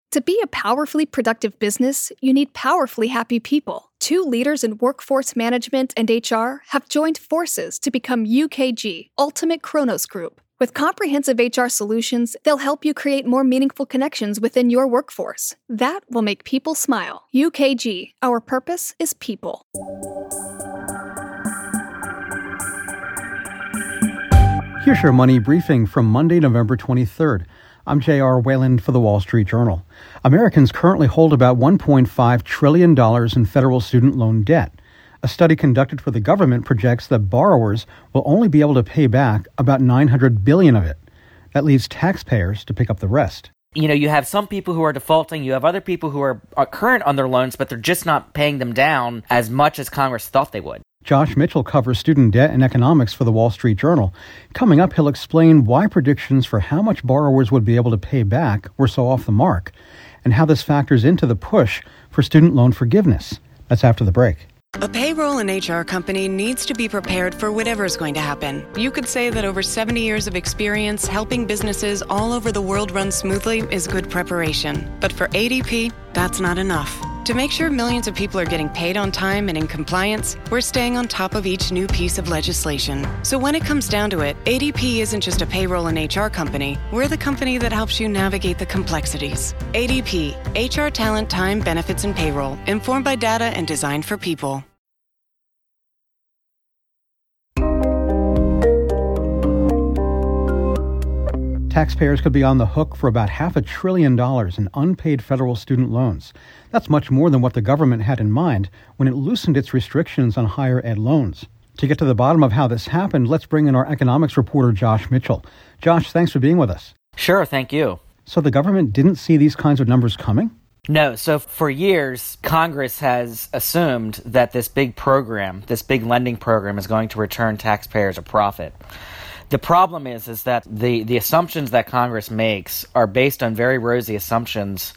To be a powerfully productive business, you need powerfully happy people. 2 leaders in workforce management and HR have joined forces to become UKG, Ultimate Kronos Group. With comprehensive HR solutions, they'll help you create more meaningful connections within your workforce. That will make people smile. UKG, our purpose is people. Here's your money briefing from Monday, November 23rd. I'm J.R. Wayland for the Wall Street Journal. Americans currently hold about $1.5 trillion in federal student loan debt. A study conducted for the government projects that borrowers will only be able to pay back about $900 billion of it. That leaves taxpayers to pick up the rest. You have some people who are defaulting. You have other people who are current on their loans, but they're just not paying them down as much as Congress thought they would. Josh Mitchell covers student debt and economics for the Wall Street Journal. Coming up, he'll explain why predictions for how much borrowers would be able to pay back were so off the mark, and how this factors into the push for student loan forgiveness. That's after the break. A payroll and HR company needs to be prepared for whatever is going to happen. You could say that over 70 years of experience helping businesses all over the world run smoothly is good preparation. But for ADP, that's not enough. To make sure millions of people are getting paid on time and in compliance, we're staying on top of each new piece of legislation. So when it comes down to it, ADP isn't just a payroll and HR company. We're the company that helps you navigate the complexities. ADP, HR talent, time, benefits, and payroll, informed by data and designed for people. Taxpayers could be on the hook for about $500 billion in unpaid federal student loans. That's much more than what the government had in mind when it loosened its restrictions on higher ed loans. To get to the bottom of how this happened, let's bring in our economics reporter, Josh Mitchell. Josh, thanks for being with us. Sure, thank you. So the government didn't see these kinds of numbers coming? No. So for years, Congress has assumed that this big lending program is going to return taxpayers a profit. The problem is that the assumptions that Congress makes are based on very rosy assumptions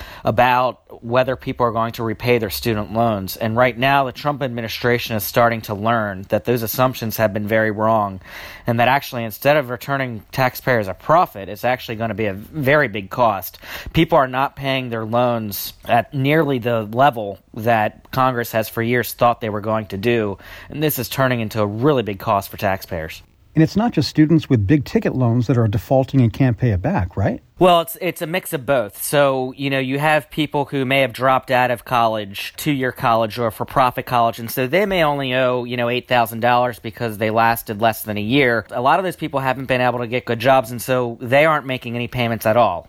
about whether people are going to repay their student loans. And right now, the Trump administration is starting to learn that those assumptions have been very wrong, and that actually, instead of returning taxpayers a profit, it's actually going to be a very big cost. People are not paying their loans at nearly the level that Congress has for years thought they were going to do, and this is turning into a really big cost for taxpayers. And it's not just students with big-ticket loans that are defaulting and can't pay it back, right? Well, it's a mix of both. So, you have people who may have dropped out of college, 2-year college or for-profit college, and so they may only owe, $8,000 because they lasted less than a year. A lot of those people haven't been able to get good jobs, and so they aren't making any payments at all.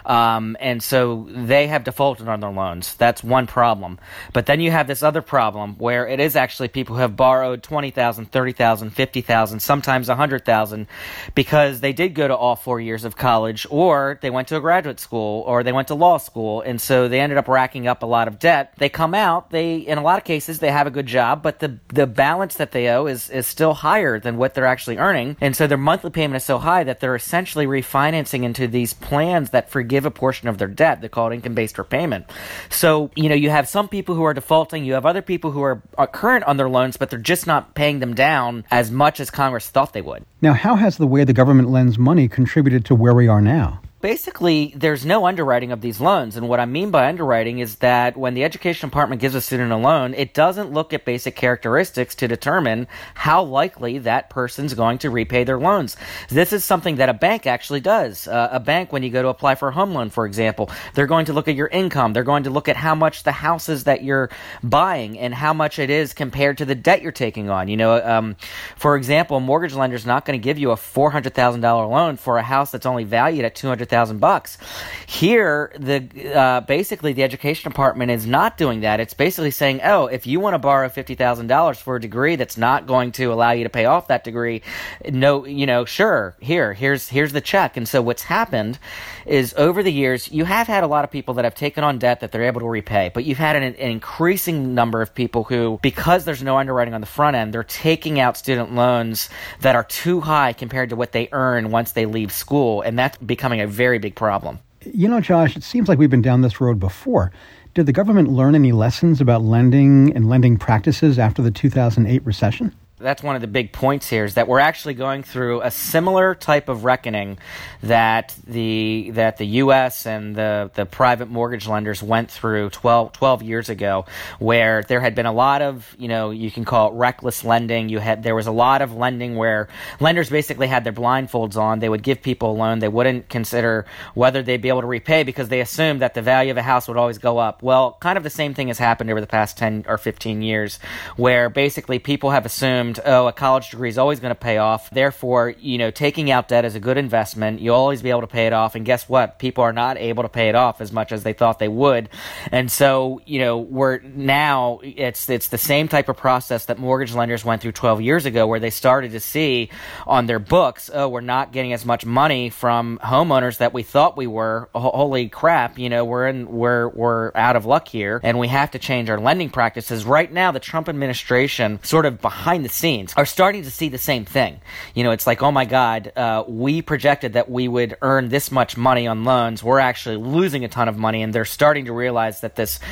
And so they have defaulted on their loans. That's one problem. But then you have this other problem where it is actually people who have borrowed $20,000, $30,000, $50,000, sometimes $100,000 because they did go to all 4 years of college, or they went to a graduate school, or they went to law school, and so they ended up racking up a lot of debt. They come out, in a lot of cases, they have a good job, but the balance that they owe is still higher than what they're actually earning, and so their monthly payment is so high that they're essentially refinancing into these plans that forgive a portion of their debt. They call it income-based repayment. So, you have some people who are defaulting, you have other people who are current on their loans, but they're just not paying them down as much as Congress thought they would. Now, how has the way the government lends money contributed to where we are now? Basically, there's no underwriting of these loans. And what I mean by underwriting is that when the Education Department gives a student a loan, it doesn't look at basic characteristics to determine how likely that person's going to repay their loans. This is something that a bank actually does. A bank, when you go to apply for a home loan, for example, they're going to look at your income. They're going to look at how much the house is that you're buying and how much it is compared to the debt you're taking on. For example, a mortgage lender is not going to give you a $400,000 loan for a house that's only valued at $200,000. Here, basically the Education Department is not doing that. It's basically saying, if you want to borrow $50,000 for a degree that's not going to allow you to pay off that degree, sure, here's the check. And so what's happened is over the years, you have had a lot of people that have taken on debt that they're able to repay, but you've had an increasing number of people who, because there's no underwriting on the front end, they're taking out student loans that are too high compared to what they earn once they leave school, and that's becoming a very big problem. Josh, it seems like we've been down this road before. Did the government learn any lessons about lending and lending practices after the 2008 recession? That's one of the big points here, is that we're actually going through a similar type of reckoning that the U.S. and the private mortgage lenders went through 12 years ago, where there had been a lot of, you can call it reckless lending. There was a lot of lending where lenders basically had their blindfolds on. They would give people a loan. They wouldn't consider whether they'd be able to repay because they assumed that the value of a house would always go up. Well, kind of the same thing has happened over the past 10 or 15 years, where basically people have assumed, a college degree is always going to pay off. Therefore, taking out debt is a good investment. You'll always be able to pay it off. And guess what? People are not able to pay it off as much as they thought they would. And so, it's the same type of process that mortgage lenders went through 12 years ago, where they started to see on their books, we're not getting as much money from homeowners that we thought we were. Holy crap, we're out of luck here, and we have to change our lending practices. Right now, the Trump administration, sort of behind the scenes, are starting to see the same thing. It's like, oh my God, we projected that we would earn this much money on loans. We're actually losing a ton of money, and they're starting to realize that this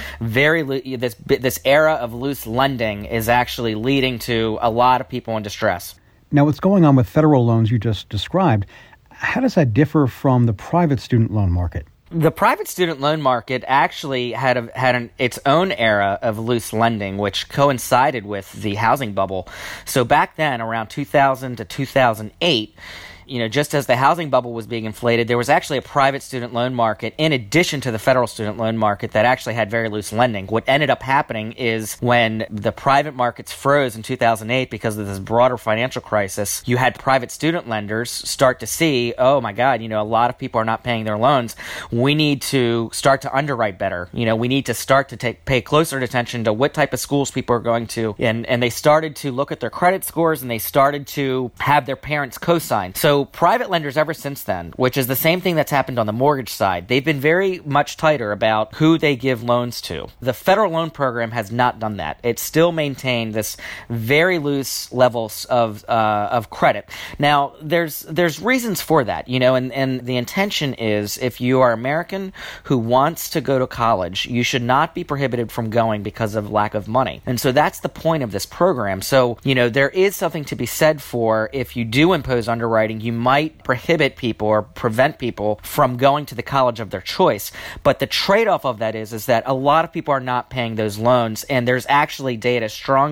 era of loose lending is actually leading to a lot of people in distress. Now, what's going on with federal loans you just described, how does that differ from the private student loan market? The private student loan market actually had its own era of loose lending, which coincided with the housing bubble. So back then, around 2000 to 2008, just as the housing bubble was being inflated, there was actually a private student loan market in addition to the federal student loan market that actually had very loose lending. What ended up happening is when the private markets froze in 2008 because of this broader financial crisis, you had private student lenders start to see, oh my God, a lot of people are not paying their loans. We need to start to underwrite better. We need to start to pay closer attention to what type of schools people are going to. And they started to look at their credit scores, and they started to have their parents co-sign. So private lenders ever since then, which is the same thing that's happened on the mortgage side, they've been very much tighter about who they give loans to. The federal loan program has not done that. It's still maintained this very loose levels of credit. Now, there's reasons for that, and the intention is, if you are American who wants to go to college, you should not be prohibited from going because of lack of money. And so that's the point of this program. So, there is something to be said for, if you do impose underwriting, you might prohibit people or prevent people from going to the college of their choice. But the trade-off of that is that a lot of people are not paying those loans, and there's actually strong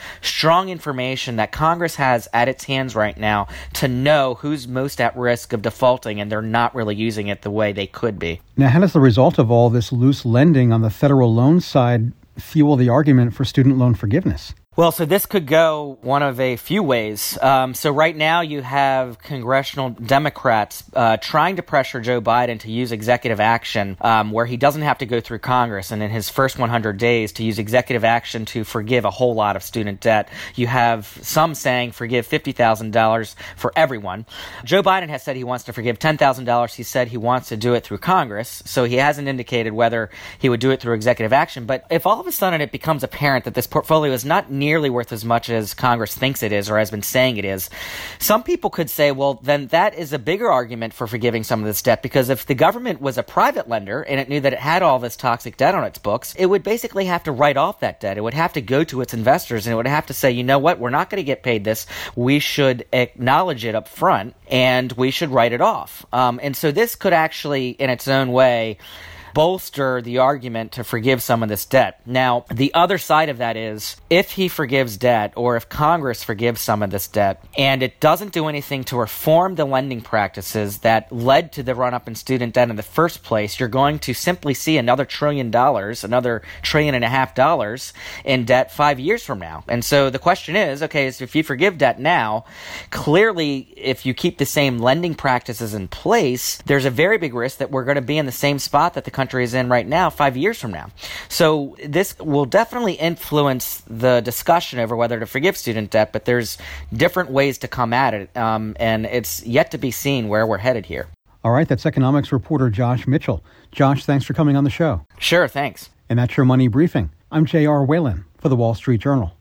information that Congress has at its hands right now to know who's most at risk of defaulting, and they're not really using it the way they could be. Now, how does the result of all this loose lending on the federal loan side fuel the argument for student loan forgiveness? Well, so this could go one of a few ways. So right now you have congressional Democrats trying to pressure Joe Biden to use executive action where he doesn't have to go through Congress, and in his first 100 days to use executive action to forgive a whole lot of student debt. You have some saying forgive $50,000 for everyone. Joe Biden has said he wants to forgive $10,000. He said he wants to do it through Congress, so he hasn't indicated whether he would do it through executive action. But if all of a sudden it becomes apparent that this portfolio is not nearly worth as much as Congress thinks it is or has been saying it is, some people could say, well, then that is a bigger argument for forgiving some of this debt, because if the government was a private lender and it knew that it had all this toxic debt on its books, it would basically have to write off that debt. It would have to go to its investors, and it would have to say, you know what, we're not going to get paid this. We should acknowledge it up front, and we should write it off. And so this could actually, in its own way, bolster the argument to forgive some of this debt. Now, the other side of that is, if he forgives debt, or if Congress forgives some of this debt, and it doesn't do anything to reform the lending practices that led to the run-up in student debt in the first place, you're going to simply see another $1 trillion, another $1.5 trillion in debt 5 years from now. And so the question is, okay, so if you forgive debt now, clearly, if you keep the same lending practices in place, there's a very big risk that we're going to be in the same spot that the country is in right now 5 years from now. So this will definitely influence the discussion over whether to forgive student debt, but there's different ways to come at it, and it's yet to be seen where we're headed here. All right, that's economics reporter Josh Mitchell. Josh, thanks for coming on the show. Sure, thanks. And that's your Money Briefing. I'm J.R. Whalen for The Wall Street Journal.